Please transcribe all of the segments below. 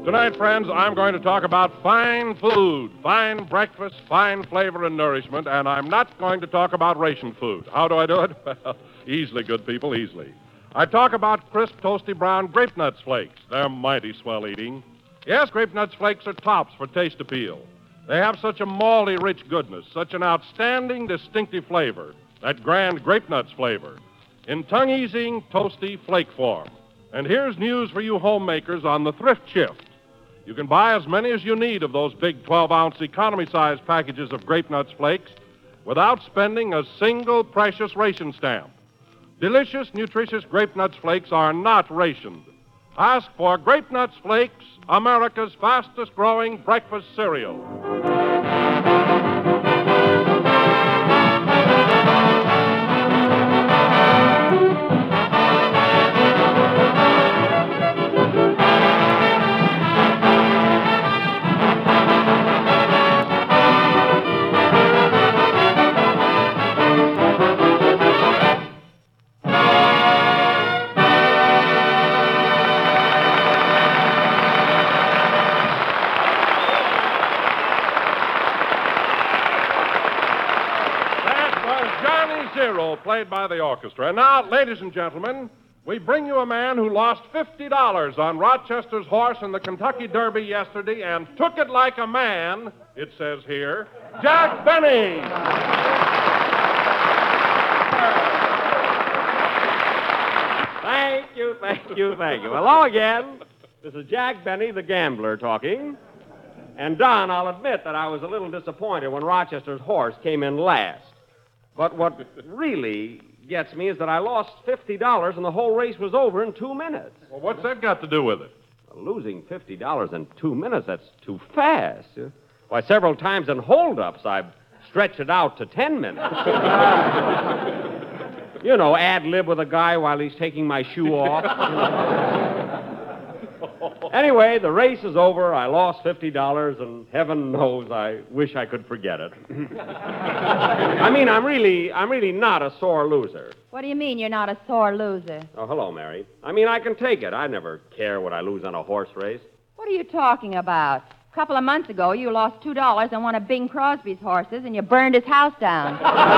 Tonight, friends, I'm going to talk about fine food, fine breakfast, fine flavor and nourishment, and I'm not going to talk about ration food. How do I do it? Well, easily, good people, easily. I talk about crisp, toasty brown grape nuts flakes. They're mighty swell eating. Yes, grape nuts flakes are tops for taste appeal. They have such a malty, rich goodness, such an outstanding, distinctive flavor, that grand grape nuts flavor, in tongue-easing, toasty flake form. And here's news for you homemakers on the thrift shift. You can buy as many as you need of those big 12-ounce economy-sized packages of grape nuts flakes without spending a single precious ration stamp. Delicious, nutritious grape nuts flakes are not rationed. Ask for Grape Nuts Flakes, America's fastest-growing breakfast cereal. Played by the orchestra. And now, ladies and gentlemen, we bring you a man who lost $50 on Rochester's horse in the Kentucky Derby yesterday and took it like a man, it says here, Jack Benny. Thank you. Hello again. This is Jack Benny, the gambler, talking. And, Don, I'll admit that I was a little disappointed when Rochester's horse came in last. But what really gets me is that I lost $50 and the whole race was over in 2 minutes. Well, what's that got to do with it? Losing $50 in 2 minutes, that's too fast. Why, several times in holdups, I've stretched it out to 10 minutes. You know, ad-lib with a guy while he's taking my shoe off. Anyway, the race is over. I lost $50, and heaven knows I wish I could forget it. I mean, I'm really not a sore loser. What do you mean you're not a sore loser? Oh, hello, Mary. I mean, I can take it. I never care what I lose on a horse race. What are you talking about? A couple of months ago, you lost $2 on one of Bing Crosby's horses, and you burned his house down.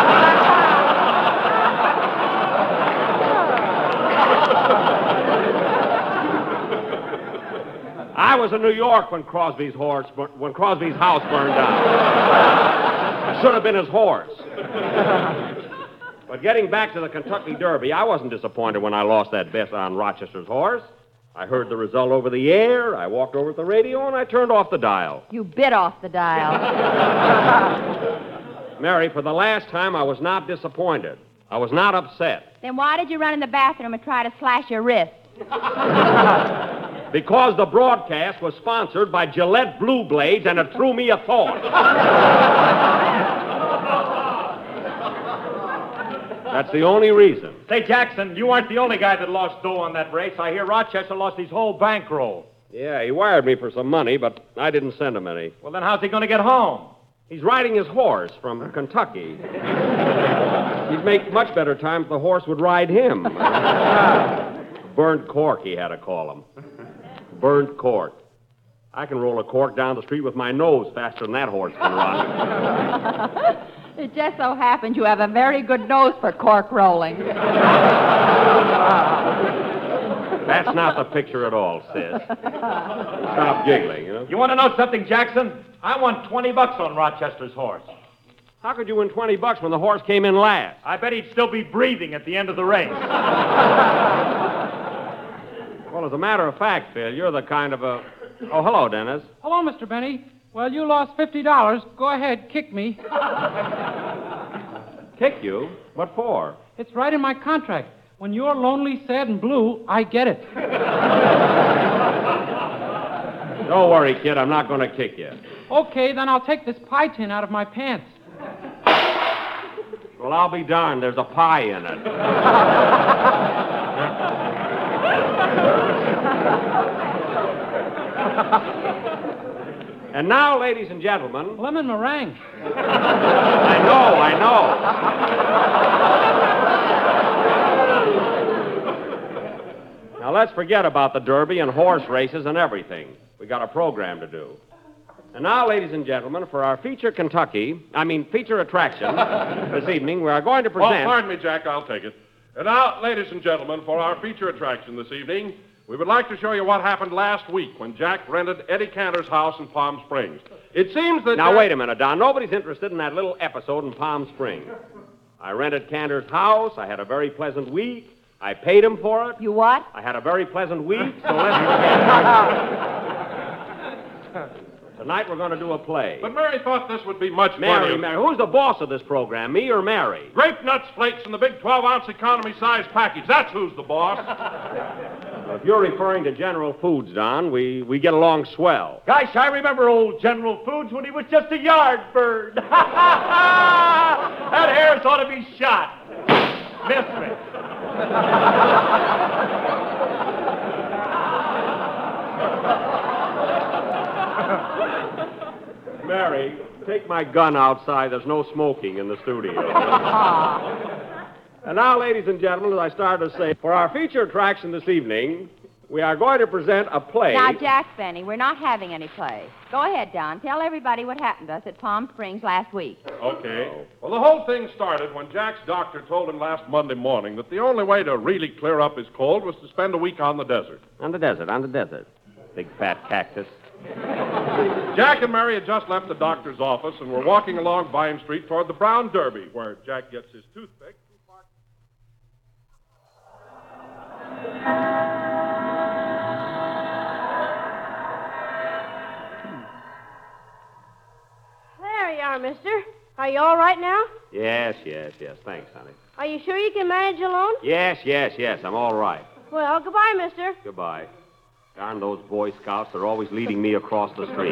I was in New York when Crosby's house burned down. I should have been his horse. But getting back to the Kentucky Derby, I wasn't disappointed when I lost that bet on Rochester's horse. I heard the result over the air, I walked over to the radio, and I turned off the dial. You bit off the dial. Mary, for the last time, I was not disappointed. I was not upset. Then why did you run in the bathroom and try to slash your wrist? Because the broadcast was sponsored by Gillette Blue Blades, and it threw me a thought. That's the only reason. Say, Jackson, you aren't the only guy that lost dough on that race. I hear Rochester lost his whole bankroll. Yeah, he wired me for some money, but I didn't send him any. Well, then how's he going to get home? He's riding his horse from Kentucky. He'd make much better time if the horse would ride him. Burnt cork, he had to call him. Burnt cork. I can roll a cork down the street with my nose faster than that horse can run. It just so happens you have a very good nose for cork rolling. That's not the picture at all, sis. Stop giggling, you know. You want to know something, Jackson? I won $20 on Rochester's horse. How could you win $20 when the horse came in last? I bet he'd still be breathing at the end of the race. Well, as a matter of fact, Phil, you're the kind of a... Oh, hello, Dennis. Hello, Mr. Benny. Well, you lost $50. Go ahead, kick me. Kick you? What for? It's right in my contract. When you're lonely, sad, and blue, I get it. Don't worry, kid. I'm not going to kick you. Okay, then I'll take this pie tin out of my pants. Well, I'll be darned. There's a pie in it. And now, ladies and gentlemen... Lemon meringue. I know. Now, let's forget about the Derby and horse races and everything. We got a program to do. And now, ladies and gentlemen, for our feature attraction this evening, we are going to present... Oh, pardon me, Jack. I'll take it. And now, ladies and gentlemen, for our feature attraction this evening, we would like to show you what happened last week when Jack rented Eddie Cantor's house in Palm Springs. It seems that... Now, Jack... wait a minute, Don. Nobody's interested in that little episode in Palm Springs. I rented Cantor's house. I had a very pleasant week. I paid him for it. You what? I had a very pleasant week, so let's forget. Tonight we're going to do a play. But Mary thought this would be much Mary, funnier. who's the boss of this program, me or Mary? Grape nuts flakes in the big 12-ounce economy size package. That's who's the boss. If you're referring to General Foods, Don, we get along swell. Gosh, I remember old General Foods when he was just a yard bird. That Harris ought to be shot. Missed me. Mary, take my gun outside. There's no smoking in the studio. And now, ladies and gentlemen, as I started to say, for our feature attraction this evening, we are going to present a play. Now, Jack Benny, we're not having any play. Go ahead, Don. Tell everybody what happened to us at Palm Springs last week. Okay. Well, the whole thing started when Jack's doctor told him last Monday morning that the only way to really clear up his cold was to spend a week on the desert. On the desert. Big fat cactus. Jack and Mary had just left the doctor's office and were walking along Vine Street toward the Brown Derby, where Jack gets his toothpick. There you are, mister. Are you all right now? Yes. Thanks, honey. Are you sure you can manage alone? Yes. I'm all right. Well, goodbye, mister. Goodbye. Darn those Boy Scouts. They're always leading me across the street.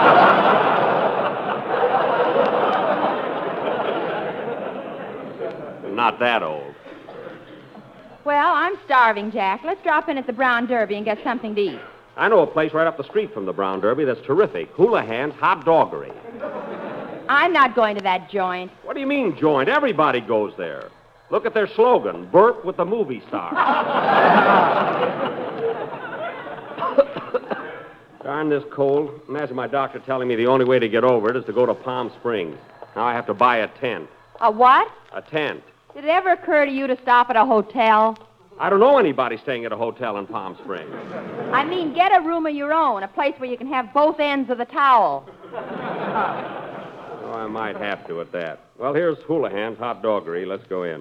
Not that old. Well, I'm starving, Jack. Let's drop in at the Brown Derby and get something to eat. I know a place right up the street from the Brown Derby that's terrific. Houlihan's Hot Doggery. I'm not going to that joint. What do you mean, joint? Everybody goes there. Look at their slogan, Burp with the movie star. Darn this cold. Imagine my doctor telling me the only way to get over it is to go to Palm Springs. Now I have to buy a tent. A what? A tent. Did it ever occur to you to stop at a hotel? I don't know anybody staying at a hotel in Palm Springs. I mean, get a room of your own, a place where you can have both ends of the towel. Oh, I might have to at that. Well, here's Houlihan's Hot Doggery. Let's go in.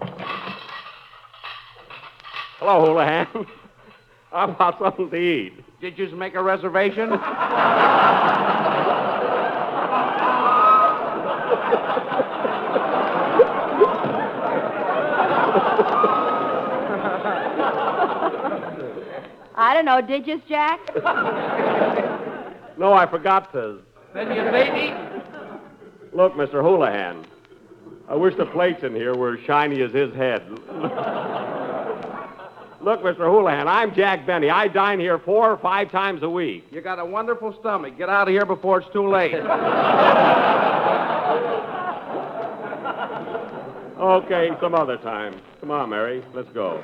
Hello, Houlihan. How about something to eat? Did you make a reservation? I don't know, did you, Jack? No, I forgot to. Then you say eat. Look, Mr. Houlihan, I wish the plates in here were as shiny as his head. Look, Mr. Houlihan, I'm Jack Benny. I dine here 4 or 5 times a week. You got a wonderful stomach. Get out of here before it's too late. Okay, some other time. Come on, Mary. Let's go.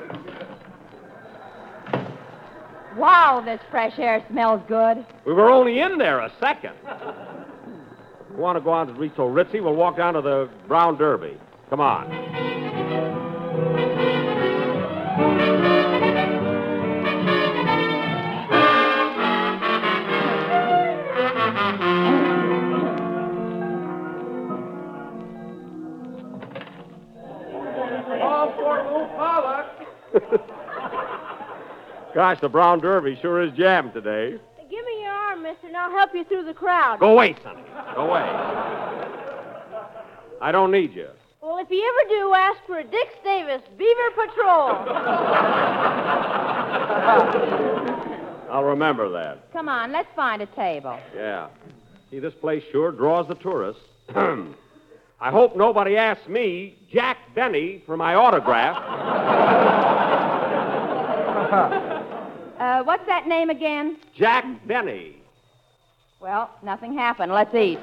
Wow, this fresh air smells good. We were only in there a second. You want to go on to reach so ritzy? We'll walk down to the Brown Derby. Come on. All for Lou Pollock. Gosh, the Brown Derby sure is jammed today. Give me your arm, mister, and I'll help you through the crowd. Go away, Sonny. Go away. I don't need you. Well, if you ever do, ask for a Dix Davis Beaver Patrol. I'll remember that. Come on, let's find a table. Yeah. See, this place sure draws the tourists. I hope nobody asks me, Jack Benny, for my autograph. What's that name again? Jack Benny. Well, nothing happened. Let's eat.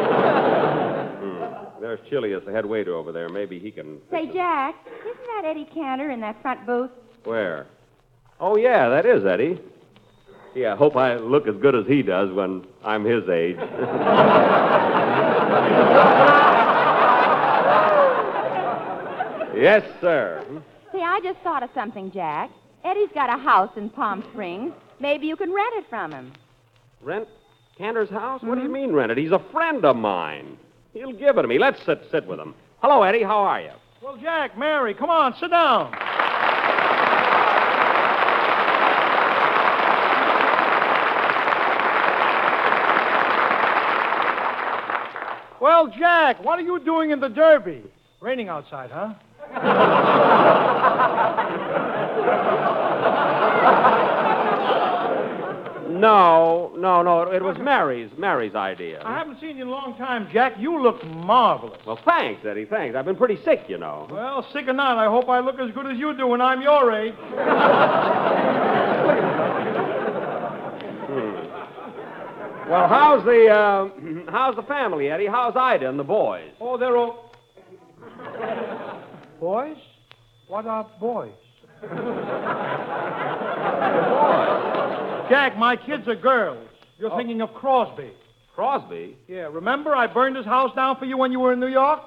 There's Chilius, the head waiter over there. Maybe he can... Say, Jack, isn't that Eddie Cantor in that front booth? Where? Oh, yeah, that is Eddie. Yeah, I hope I look as good as he does when I'm his age. Yes, sir. See, I just thought of something, Jack. Eddie's got a house in Palm Springs. Maybe you can rent it from him. Rent Cantor's house? What do you mean rent it? He's a friend of mine. He'll give it to me. Let's sit with him. Hello, Eddie. How are you? Well, Jack, Mary, come on, sit down. Well, Jack, what are you doing in the Derby? Raining outside, huh? No. It was Mary's idea. I haven't seen you in a long time, Jack. You look marvelous. Well, thanks, Eddie. Thanks. I've been pretty sick, you know. Well, sick or not, I hope I look as good as you do when I'm your age. Well, how's the family, Eddie? How's Ida and the boys? Oh, they're all... Boys? What are boys? Jack, my kids are girls. You're thinking of Crosby. Crosby? Yeah, remember I burned his house down for you when you were in New York?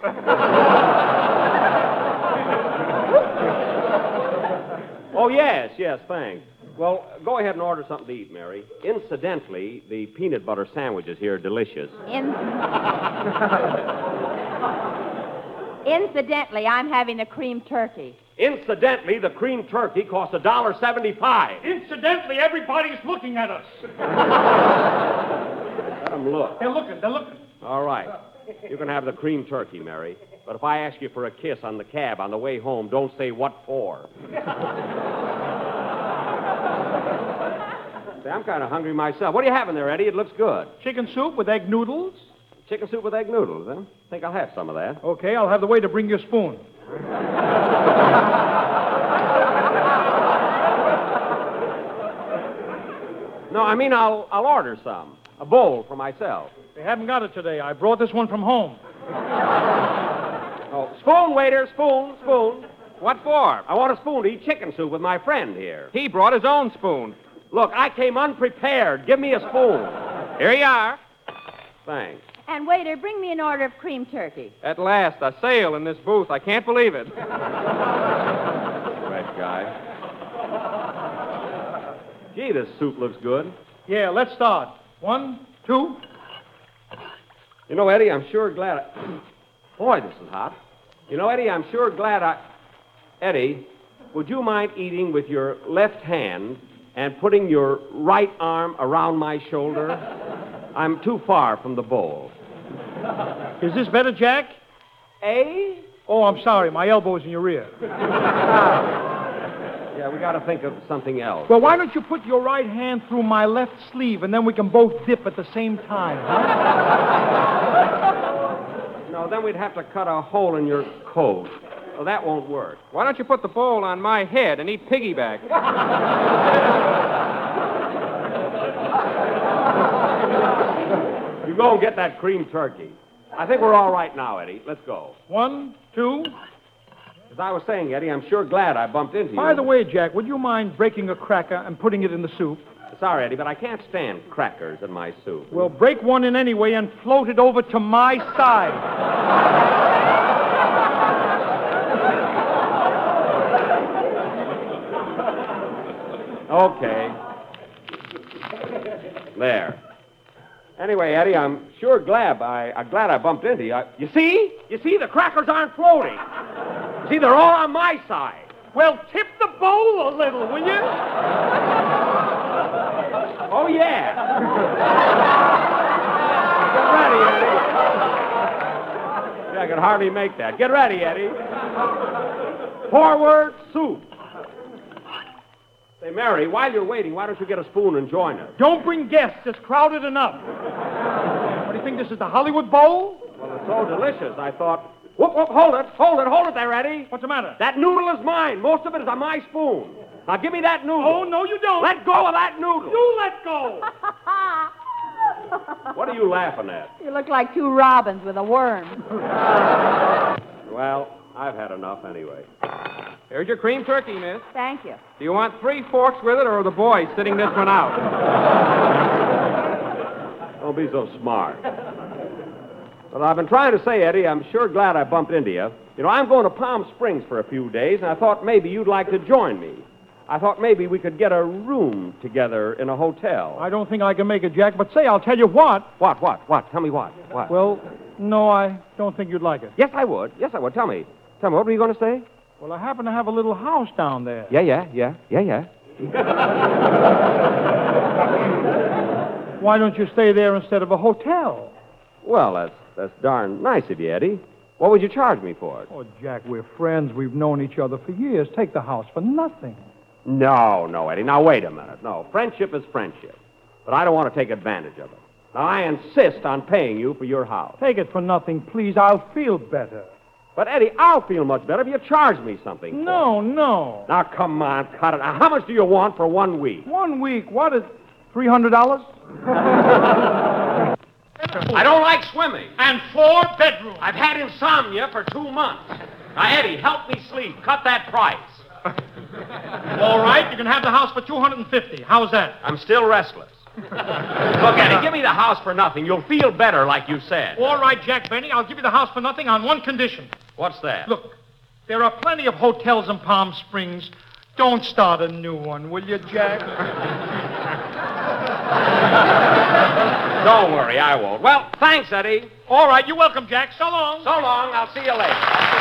Oh, yes, thanks. Well, go ahead and order something to eat, Mary. Incidentally, the peanut butter sandwiches here are delicious. Incidentally, I'm having a cream turkey. Incidentally, the cream turkey costs $1.75. Incidentally, everybody's looking at us. Let them look. They're looking. All right. You can have the cream turkey, Mary. But if I ask you for a kiss on the cab on the way home, don't say what for. See, I'm kind of hungry myself. What are you having there, Eddie? It looks good. Chicken soup with egg noodles? Chicken soup with egg noodles, huh? Think I'll have some of that. Okay, I'll have the waiter bring you a spoon. No, I mean I'll order some. A bowl for myself. They haven't got it today. I brought this one from home. Oh, spoon, waiter, spoon. What for? I want a spoon to eat chicken soup with my friend here. He brought his own spoon. Look, I came unprepared. Give me a spoon. Here you are. Thanks. And waiter, bring me an order of cream turkey. At last, a sale in this booth. I can't believe it. Fresh guy. Gee, this soup looks good. Yeah, let's start. 1, 2. You know, Eddie, I'm sure glad Boy, this is hot. You know, Eddie, I'm sure glad Eddie, would you mind eating with your left hand and putting your right arm around my shoulder? I'm too far from the bowl. Is this better, Jack? Eh? Oh, I'm sorry. My elbow's in your ear. Yeah, we got to think of something else. Well, why don't you put your right hand through my left sleeve, and then we can both dip at the same time, huh? No, then we'd have to cut a hole in your coat. Well, that won't work. Why don't you put the bowl on my head and eat piggyback? You go and get that cream turkey. I think we're all right now, Eddie. Let's go. 1, 2. As I was saying, Eddie, I'm sure glad I bumped into you. By the way, Jack, would you mind breaking a cracker and putting it in the soup? Sorry, Eddie, but I can't stand crackers in my soup. Well, break one in anyway and float it over to my side. Okay. There. Anyway, Eddie, I'm sure glad I bumped into you. You see? The crackers aren't floating. See, they're all on my side. Well, tip the bowl a little, will you? Oh, yeah. Get ready, Eddie. Yeah, I could hardly make that. Get ready, Eddie. Forward, soup. Say, Mary, while you're waiting, why don't you get a spoon and join us? Don't bring guests. It's crowded enough. What do you think, this is the Hollywood Bowl? Well, it's so delicious, I thought... Whoop, hold it there, Eddie. What's the matter? That noodle is mine. Most of it is on my spoon. Now, give me that noodle. Oh, no, you don't. Let go of that noodle. You let go. What are you laughing at? You look like two robins with a worm. Well, I've had enough anyway. Here's your cream turkey, miss. Thank you. Do you want 3 forks with it, or are the boys sitting this one out? Don't be so smart. Well, I've been trying to say, Eddie, I'm sure glad I bumped into you. You know, I'm going to Palm Springs for a few days, and I thought maybe you'd like to join me. I thought maybe we could get a room together in a hotel. I don't think I can make it, Jack, but say, I'll tell you what. What? Tell me what? What? Well, no, I don't think you'd like it. Yes, I would. Tell me, what were you going to say? Well, I happen to have a little house down there. Yeah. Why don't you stay there instead of a hotel? Well, that's darn nice of you, Eddie. What would you charge me for it? Oh, Jack, we're friends. We've known each other for years. Take the house for nothing. No, Eddie. Now, wait a minute. No, friendship is friendship. But I don't want to take advantage of it. Now, I insist on paying you for your house. Take it for nothing, please. I'll feel better. But, Eddie, I'll feel much better if you charge me something. No. Now, come on, cut it. Now, how much do you want for 1 week? 1 week? What is $300? I don't like swimming. And 4 bedrooms. I've had insomnia for 2 months. Now, Eddie, help me sleep. Cut that price. All right, you can have the house for $250. How's that? I'm still restless. Look, Eddie, give me the house for nothing. You'll feel better, like you said. All right, Jack Benny, I'll give you the house for nothing on one condition. What's that? Look, there are plenty of hotels in Palm Springs. Don't start a new one, will you, Jack? Don't worry, I won't. Well, thanks, Eddie. All right, you're welcome, Jack. So long. So long. I'll see you later.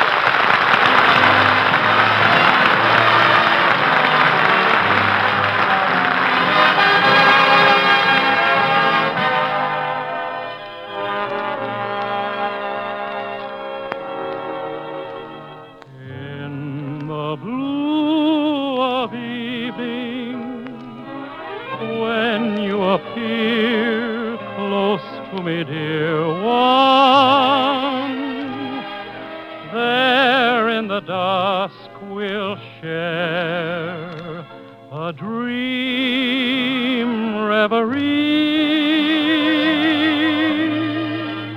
Appear close to me, dear one. There in the dusk we'll share a dream reverie.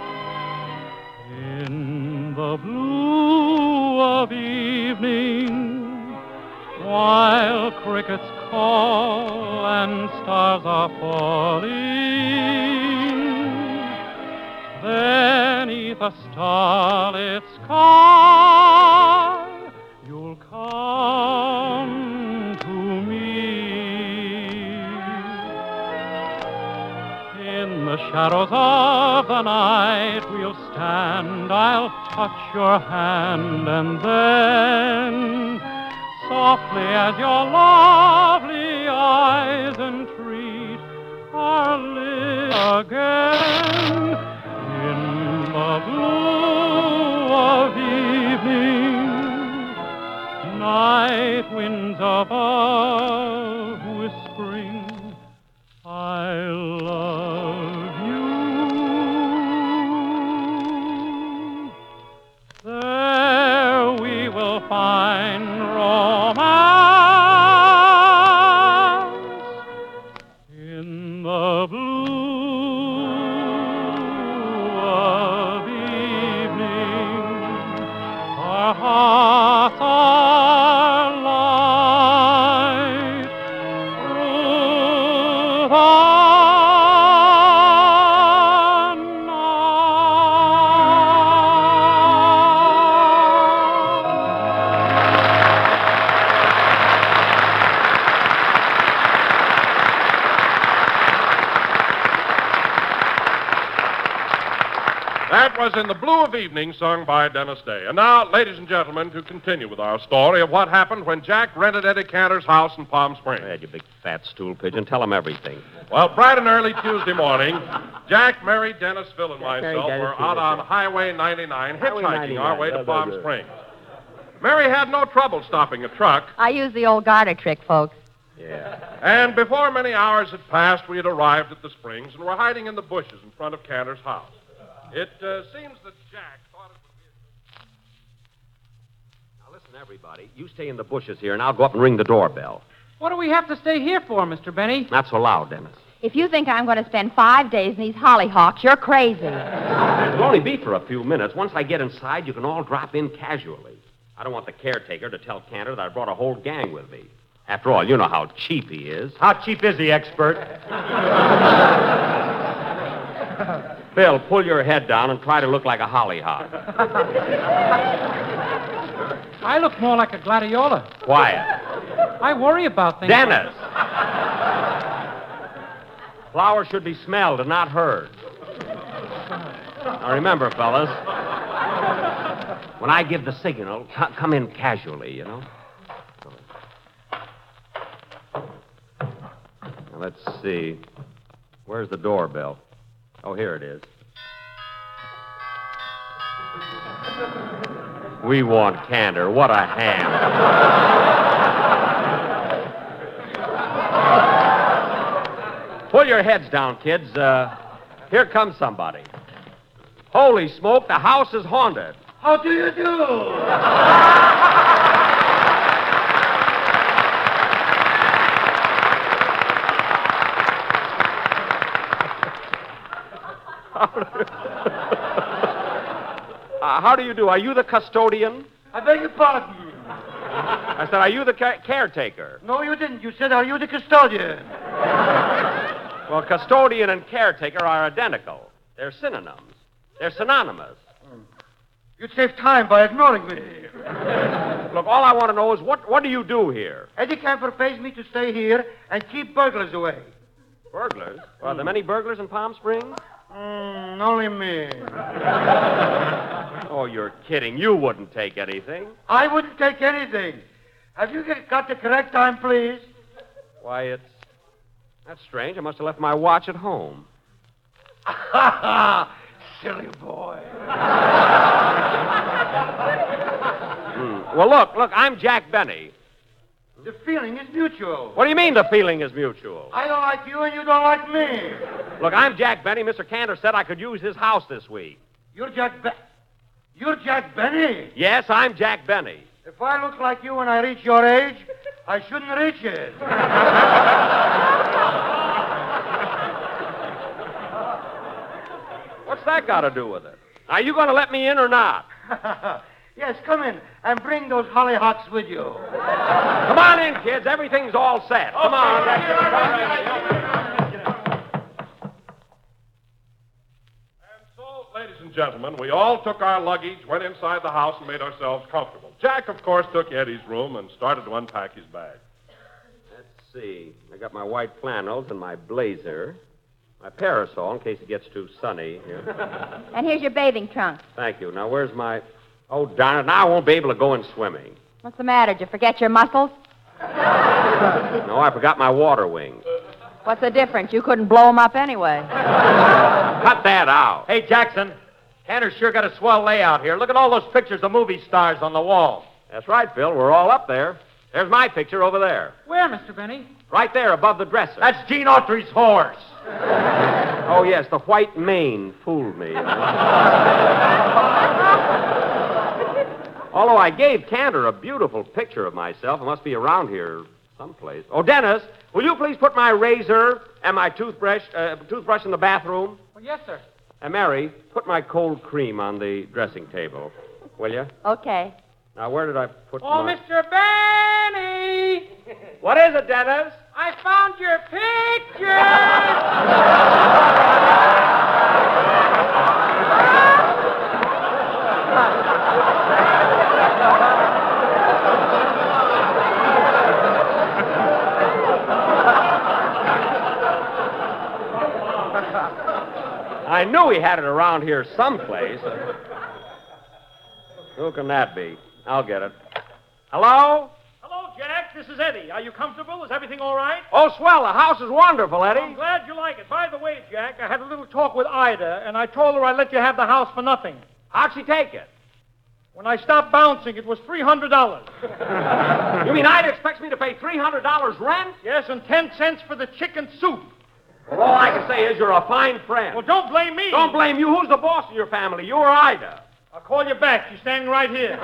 In the blue of evening, while crickets call and stars are falling, beneath a starlit sky, you'll come to me. In the shadows of the night we'll stand, I'll touch your hand, and then softly as your lovely eyes entreat our lips again, in the blue of evening, night winds above whispering, I love you. There we will find romance in the blue of evening. Our hearts are light through the That was In the Blue of Evening, sung by Dennis Day. And now, ladies and gentlemen, to continue with our story of what happened when Jack rented Eddie Cantor's house in Palm Springs. Hey, you big fat stool pigeon. Tell him everything. Well, bright and early Tuesday morning, Jack, Mary, Dennis, Phil, and myself were out on Highway 99 hitchhiking our way to Palm Springs. Mary had no trouble stopping a truck. I use the old garter trick, folks. Yeah. And before many hours had passed, we had arrived at the Springs and were hiding in the bushes in front of Cantor's house. It seems that Jack thought it would be... Now, listen, everybody. You stay in the bushes here, and I'll go up and ring the doorbell. What do we have to stay here for, Mr. Benny? Not so loud, Dennis. If you think I'm going to spend 5 days in these hollyhocks, you're crazy. It'll only be for a few minutes. Once I get inside, you can all drop in casually. I don't want the caretaker to tell Cantor that I brought a whole gang with me. After all, you know how cheap he is. How cheap is he, expert? Phil, pull your head down and try to look like a hollyhock. I look more like a gladiola. Quiet. I worry about things. Dennis! Flowers should be smelled and not heard. Now remember, fellas, when I give the signal, come in casually, you know? Now, let's see. Where's the doorbell? Oh, here it is. We want Cantor. What a ham. Pull your heads down, kids. Here comes somebody. Holy smoke, the house is haunted. How do you do? How do you do? Are you the custodian? I beg your pardon. I said, are you the caretaker? No, you didn't. You said, are you the custodian? Well, custodian and caretaker are identical. They're synonyms. They're synonymous. You'd save time by ignoring me. Look, all I want to know is what do you do here? Eddie Camper pays me to stay here and keep burglars away. Burglars? Are there many burglars in Palm Springs? Only me. Oh, you're kidding. You wouldn't take anything. I wouldn't take anything. Have you got the correct time, please? Why, that's strange. I must have left my watch at home. Silly boy. Well, look, I'm Jack Benny. The feeling is mutual. What do you mean the feeling is mutual? I don't like you and you don't like me. Look, I'm Jack Benny. Mr. Cantor said I could use his house this week. You're Jack Benny? Yes, I'm Jack Benny. If I look like you when I reach your age, I shouldn't reach it. What's that got to do with it? Are you going to let me in or not? Yes, come in and bring those hollyhocks with you. Come on in, kids. Everything's all set. Come on. And so, ladies and gentlemen, we all took our luggage, went inside the house, and made ourselves comfortable. Jack, of course, took Eddie's room and started to unpack his bag. Let's see. I got my white flannels and my blazer. My parasol in case it gets too sunny here. And here's your bathing trunk. Thank you. Now, where's my... Oh, darn it. Now I won't be able to go in swimming. What's the matter? Did you forget your muscles? No, I forgot my water wings. What's the difference? You couldn't blow them up anyway. Cut that out. Hey, Jackson, Cantor's sure got a swell layout here. Look at all those pictures of movie stars on the wall. That's right, Phil. We're all up there. There's my picture over there. Where, Mr. Benny? Right there above the dresser. That's Gene Autry's horse. Oh, yes, the white mane fooled me. Although I gave Cantor a beautiful picture of myself. It must be around here someplace. Oh, Dennis, will you please put my razor and my toothbrush in the bathroom? Oh, yes, sir. And Mary, put my cold cream on the dressing table, will you? Okay. Now, where did I put Oh, my... Mr. Benny! What is it, Dennis? I found your picture! I knew he had it around here someplace. Who can that be? I'll get it. Hello? Hello, Jack. This is Eddie. Are you comfortable? Is everything all right? Oh, swell. The house is wonderful, I'm Eddie. glad you like it. By the way, Jack, I had a little talk with Ida, and I told her I'd let you have the house for nothing. How'd she take it? When I stopped bouncing, it was $300. You mean Ida expects me to pay $300 rent? Yes, and 10 cents for the chicken soup. Well, all I can say is you're a fine friend. Well, don't blame me. Don't blame you. Who's the boss of your family? You or Ida? I'll call you back. You're standing right here.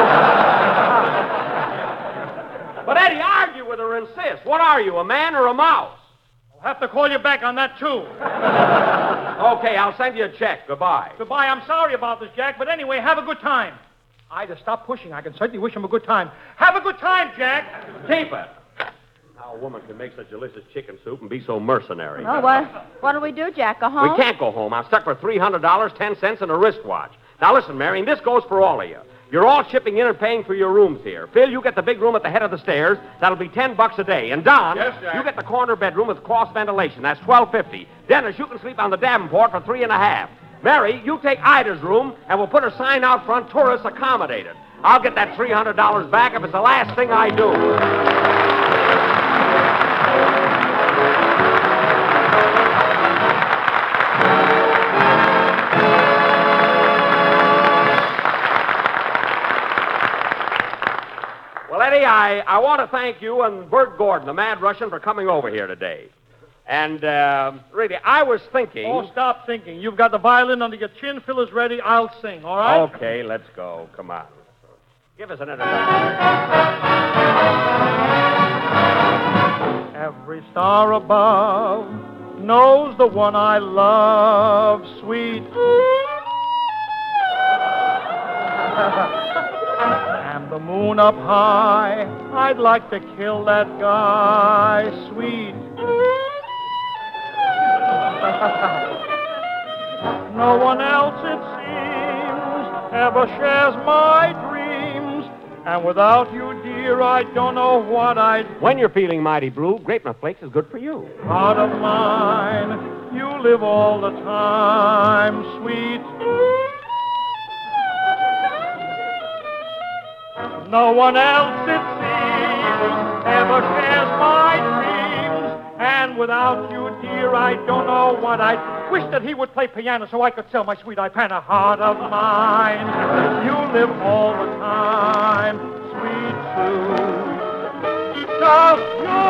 But, Eddie, argue with her, insist. What are you, a man or a mouse? I'll have to call you back on that, too. Okay, I'll send you a check. Goodbye. Goodbye. I'm sorry about this, Jack, but anyway, have a good time. Ida, stop pushing. I can certainly wish him a good time. Have a good time, Jack. Keep it. How a woman can make such delicious chicken soup and be so mercenary. Oh, what do we do, Jack? Go home? We can't go home. I'm stuck for $300, 10 cents, and a wristwatch. Now, listen, Mary, and this goes for all of you. You're all chipping in and paying for your rooms here. Phil, you get the big room at the head of the stairs. That'll be $10 a day. And Don, Yes, Jack? you get the corner bedroom with cross ventilation. That's $12.50. Dennis, you can sleep on the Davenport for $3.50. Mary, you take Ida's room, and we'll put a sign out front, tourists accommodated. I'll get that $300 back if it's the last thing I do. Well, Eddie, I want to thank you and Bert Gordon, the Mad Russian, for coming over here today. And, really, I was thinking... Oh, stop thinking. You've got the violin under your chin. Phil is ready. I'll sing, all right? Okay, let's go. Come on. Give us an introduction. Every star above knows the one I love, sweet. And the moon up high, I'd like to kill that guy, sweet. No one else, it seems, ever shares my dreams. And without you, dear, I don't know what I'd... When you're feeling mighty blue, Grape Nut Flakes is good for you. Heart of mine, you live all the time, sweet. No one else, it seems, ever shares my dreams. And without you, dear, I don't know what I'd... Wish that he would play piano so I could sell my sweet Ipana. Heart of mine, you live all the time, sweet Sue. Just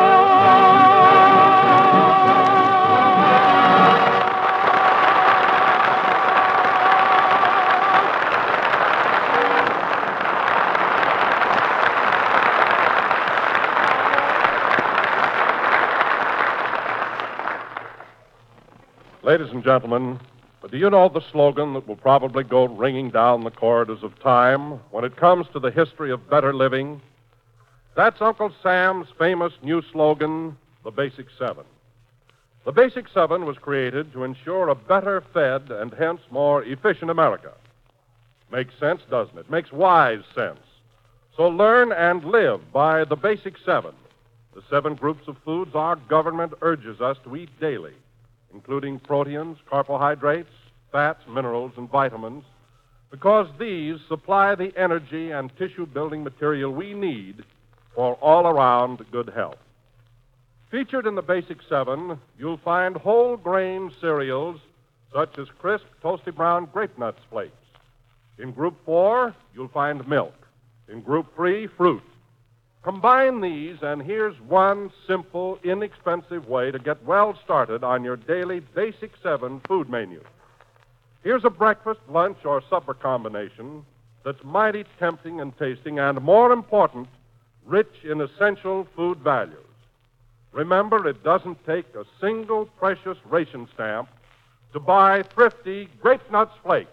Ladies and gentlemen, do you know the slogan that will probably go ringing down the corridors of time when it comes to the history of better living? That's Uncle Sam's famous new slogan, the Basic Seven. The Basic Seven was created to ensure a better fed and hence more efficient America. Makes sense, doesn't it? Makes wise sense. So learn and live by the Basic Seven, the 7 groups of foods our government urges us to eat daily, including proteins, carbohydrates, fats, minerals, and vitamins, because these supply the energy and tissue-building material we need for all-around good health. Featured in the Basic Seven, you'll find whole grain cereals such as crisp, toasty brown Grape Nuts Flakes. In Group 4, you'll find milk. In Group 3, fruit. Combine these, and here's one simple, inexpensive way to get well started on your daily Basic 7 food menu. Here's a breakfast, lunch, or supper combination that's mighty tempting and tasting, and more important, rich in essential food values. Remember, it doesn't take a single precious ration stamp to buy thrifty Grape Nuts Flakes.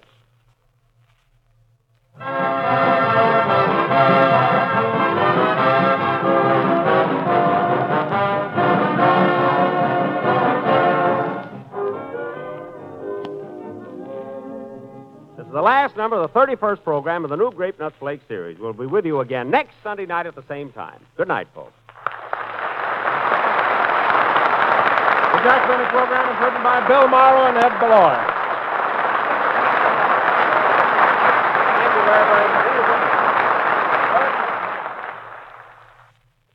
This is the last number of the 31st program of the new Grape Nuts Flake series. We'll be with you again next Sunday night at the same time. Good night, folks. The Jack Benny program is written by Bill Morrow and Ed Beloy.